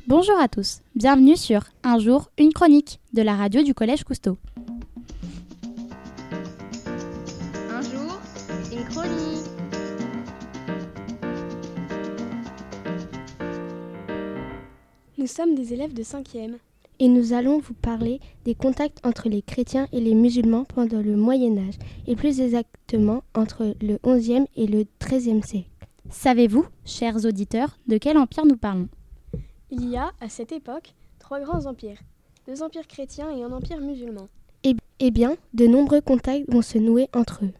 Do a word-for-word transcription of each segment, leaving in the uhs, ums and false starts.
Bonjour à tous, bienvenue sur Un jour, une chronique de la radio du Collège Cousteau. Un jour, une chronique. Nous sommes des élèves de cinquième. Et nous allons vous parler des contacts entre les chrétiens et les musulmans pendant le Moyen-Âge, et plus exactement entre le onzième et le treizième siècle. Savez-vous, chers auditeurs, de quel empire nous parlons ? Il y a, à cette époque, trois grands empires, deux empires chrétiens et un empire musulman. Eh, eh bien, de nombreux contacts vont se nouer entre eux.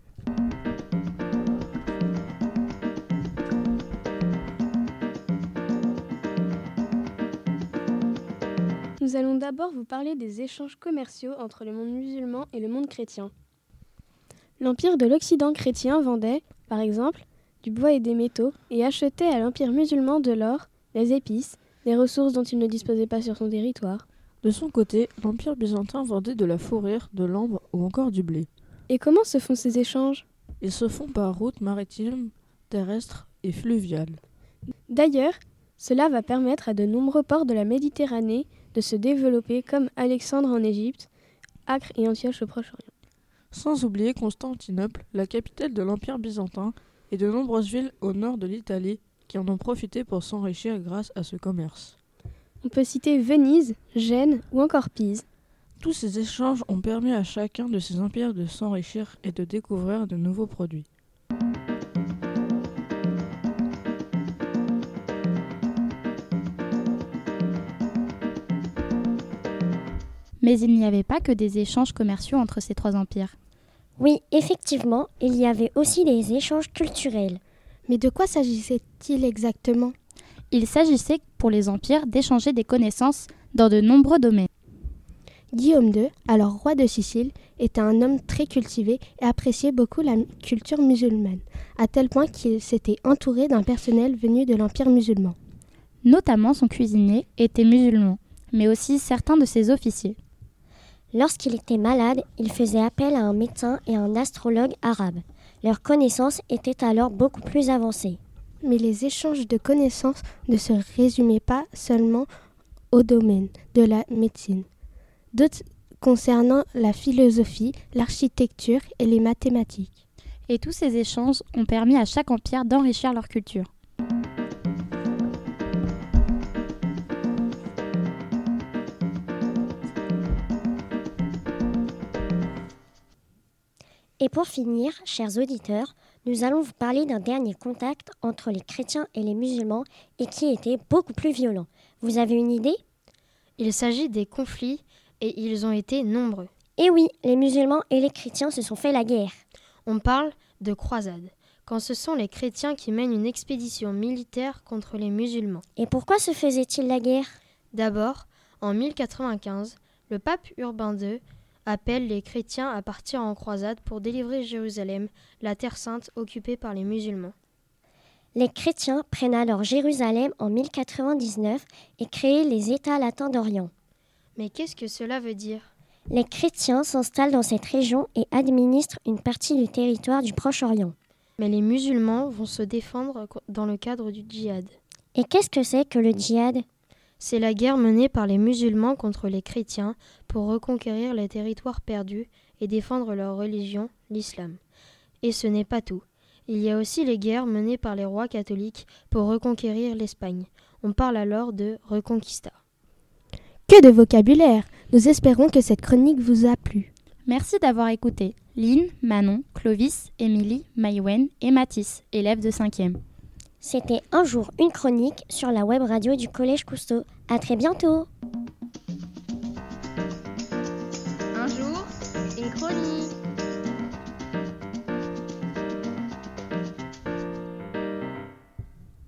Nous allons d'abord vous parler des échanges commerciaux entre le monde musulman et le monde chrétien. L'empire de l'Occident chrétien vendait, par exemple, du bois et des métaux et achetait à l'empire musulman de l'or, des épices, des ressources dont il ne disposait pas sur son territoire. De son côté, l'empire byzantin vendait de la fourrure, de l'ambre ou encore du blé. Et comment se font ces échanges ? Ils se font par route maritime, terrestre et fluviale. D'ailleurs, cela va permettre à de nombreux ports de la Méditerranée de se développer comme Alexandre en Égypte, Acre et Antioche au Proche-Orient. Sans oublier Constantinople, la capitale de l'empire byzantin, et de nombreuses villes au nord de l'Italie qui en ont profité pour s'enrichir grâce à ce commerce. On peut citer Venise, Gênes ou encore Pise. Tous ces échanges ont permis à chacun de ces empires de s'enrichir et de découvrir de nouveaux produits. Mais il n'y avait pas que des échanges commerciaux entre ces trois empires. Oui, effectivement, il y avait aussi des échanges culturels. Mais de quoi s'agissait-il exactement ? Il s'agissait pour les empires d'échanger des connaissances dans de nombreux domaines. Guillaume deux, alors roi de Sicile, était un homme très cultivé et appréciait beaucoup la culture musulmane, à tel point qu'il s'était entouré d'un personnel venu de l'empire musulman. Notamment son cuisinier était musulman, mais aussi certains de ses officiers. Lorsqu'il était malade, il faisait appel à un médecin et à un astrologue arabe. Leurs connaissances étaient alors beaucoup plus avancées. Mais les échanges de connaissances ne se résumaient pas seulement au domaine de la médecine. D'autres concernant la philosophie, l'architecture et les mathématiques. Et tous ces échanges ont permis à chaque empire d'enrichir leur culture. Et pour finir, chers auditeurs, nous allons vous parler d'un dernier contact entre les chrétiens et les musulmans et qui était beaucoup plus violent. Vous avez une idée ? Il s'agit des conflits et ils ont été nombreux. Eh oui, les musulmans et les chrétiens se sont fait la guerre. On parle de croisade, quand ce sont les chrétiens qui mènent une expédition militaire contre les musulmans. Et pourquoi se faisait-il la guerre ? D'abord, en mille quatre-vingt-quinze, le pape Urbain deux appelle les chrétiens à partir en croisade pour délivrer Jérusalem, la terre sainte occupée par les musulmans. Les chrétiens prennent alors Jérusalem en mille quatre-vingt-dix-neuf et créent les États latins d'Orient. Mais qu'est-ce que cela veut dire ? Les chrétiens s'installent dans cette région et administrent une partie du territoire du Proche-Orient. Mais les musulmans vont se défendre dans le cadre du djihad. Et qu'est-ce que c'est que le djihad ? C'est la guerre menée par les musulmans contre les chrétiens pour reconquérir les territoires perdus et défendre leur religion, l'islam. Et ce n'est pas tout. Il y a aussi les guerres menées par les rois catholiques pour reconquérir l'Espagne. On parle alors de reconquista. Que de vocabulaire ! Nous espérons que cette chronique vous a plu. Merci d'avoir écouté Lynn, Manon, Clovis, Émilie, Maïwen et Mathis, élèves de cinquième. C'était Un jour, une chronique sur la web radio du Collège Cousteau. À très bientôt. Un jour, une chronique.